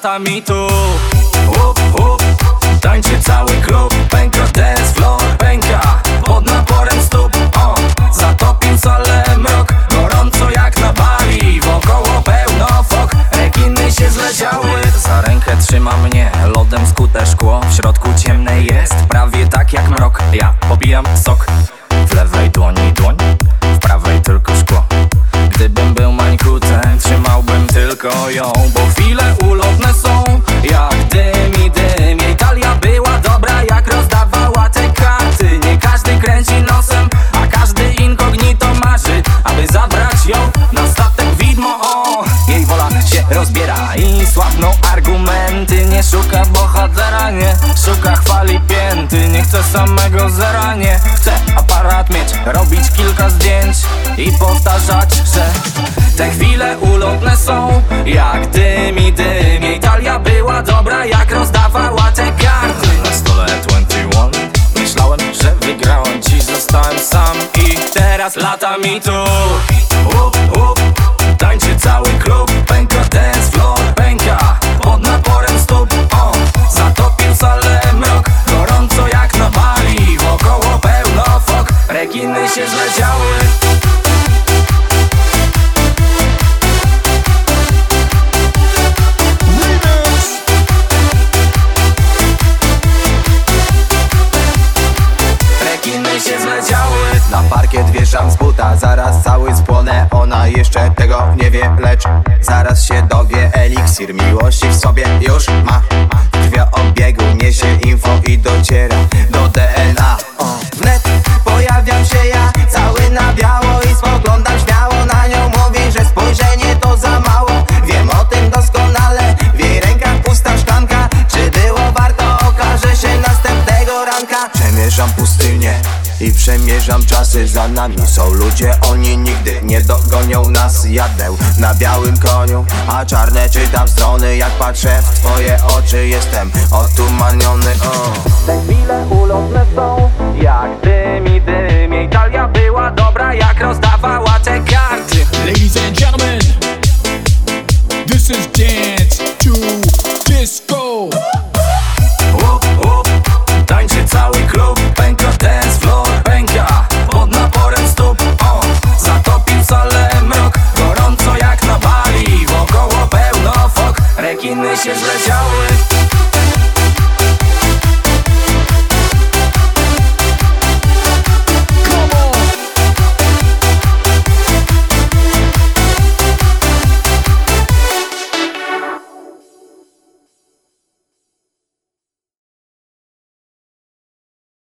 lata mi tu. Łup, łup, tańczy cały klub. Pęka dance floor, pęka pod naporem stóp. O, zatopił salę mrok, gorąco jak na Bali. Wokoło pełno fok, rekiny się zleciały. Za rękę trzyma mnie, lodem skute szkło. W środku ciemne jest, prawie tak jak mrok. Ja popijam sok, w lewej dłoni dłoń, w prawej tylko szkło. Gdybym był mańkutem, trzymałbym tylko ją. Bo chwile ulotne są jak dym i dym. Jej talia była dobra, jak rozdawała te karty. Nie każdy kręci nosem, a każdy incognito marzy, aby zabrać ją na statek widmo. O, jej wola się rozbiera i słabną argumenty. Nie szuka bohatera, nie szuka chwali pięty. Nie chce samego zera, nie chce aparat mieć, robić kilka zdjęć i powtarzać, że te chwile ulotne są jak dym i dym. Jej talia była dobra, jak rozdawała te karty. Na stole 21 myślałem, że wygrałem, dziś zostałem sam i teraz lata mi tu. Łup, łup, tańczy cały klub. Pęka dance floor, pęka pod naporem stóp. O, zatopił salę mrok, gorąco jak na Bali. Wokoło pełno fok, rekiny się zleciały. Na parkiet wieszam z buta, zaraz cały spłonę. Ona jeszcze tego nie wie, lecz zaraz się dowie. Eliksir miłości w sobie już ma. Krwioobiegu niesie info i dociera do DNA. Wnet pojawiam się ja, cały na biało i spoglądam śmiało na nią. Mówi, że spojrzenie to za mało. Wiem o tym doskonale, w jej rękach pusta szklanka. Czy było warto, okaże się następnego ranka. Przemierzam pustynię i przemierzam czasy, za nami są ludzie, oni nigdy nie dogonią nas. Jadę na białym koniu, a czarne czytam strony. Jak patrzę w twoje oczy, jestem otumaniony. Te chwile ulotne są jak dym i dym. Jej talia była dobra, jak rozdawała te karty. Ladies and gentlemen, this is Dance to Disco. Łup, łup, tańczy cały klub. Pęka dance floor, pęka pod naporem stóp. O, zatopił salę mrok, gorąco jak na Bali. Wokoło pełno fok, rekiny się zleciały.